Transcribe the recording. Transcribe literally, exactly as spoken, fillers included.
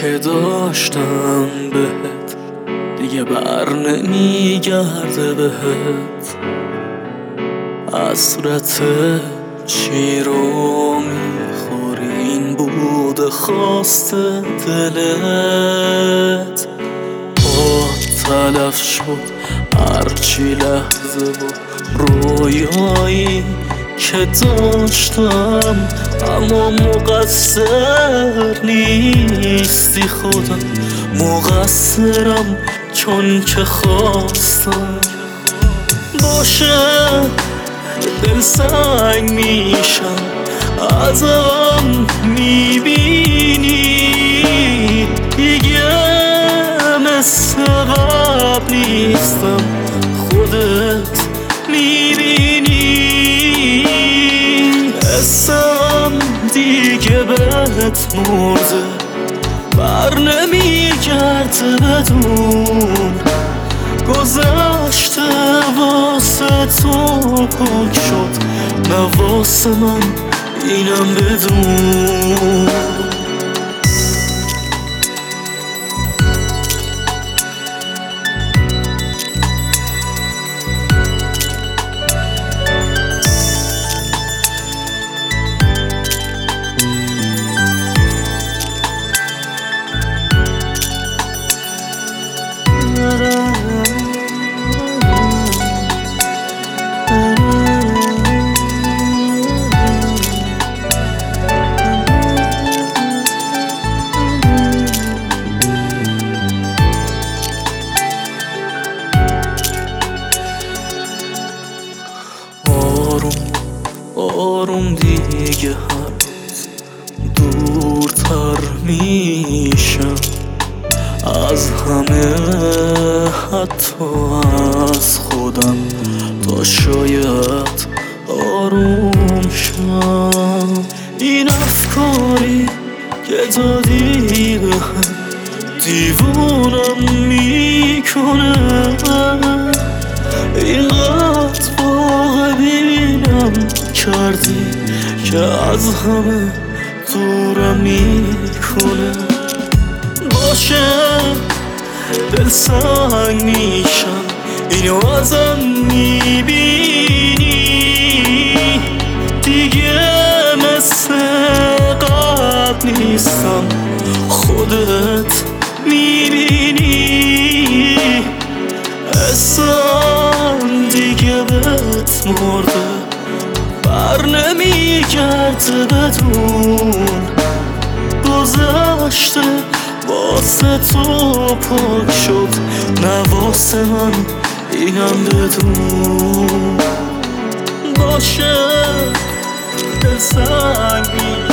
که داشتم بهت دیگه بر نمیگرده بهت. حسرت چی رو میخوری، این بود خواست دلت. با تلف شد هرچی لحظه و رویایی که داشتم، اما مقصر نیستی خودم، مقصرم چون که خواستم. باشه دل سنگ میشم ازم میبینی، دیگه مثل قبل نیستم، خودت میبینی. حسم دیگه بهت مرده، بر نمیگرده بدون. گذشته واسه تو پاک شد، نه واسه من اینم بدون. آروم دیگه هر روز دورتر میشم از همه، حتی از خودم، تا شاید آروم شم. این افکاری که دادی به هم دیوونم میکنه، اینقدر واقع بینم کردی که از همه دورم میکنه. باشه دل سنگ میشم اینو ازم میبینی، دیگه مثل قبل نیستم، خودت میبینی. حسم دیگه بهت مرده، بر نمیگرده بدون. گذشته واسه تو پاک شد، نه واسه من اینم بدون. باشه دل سنگ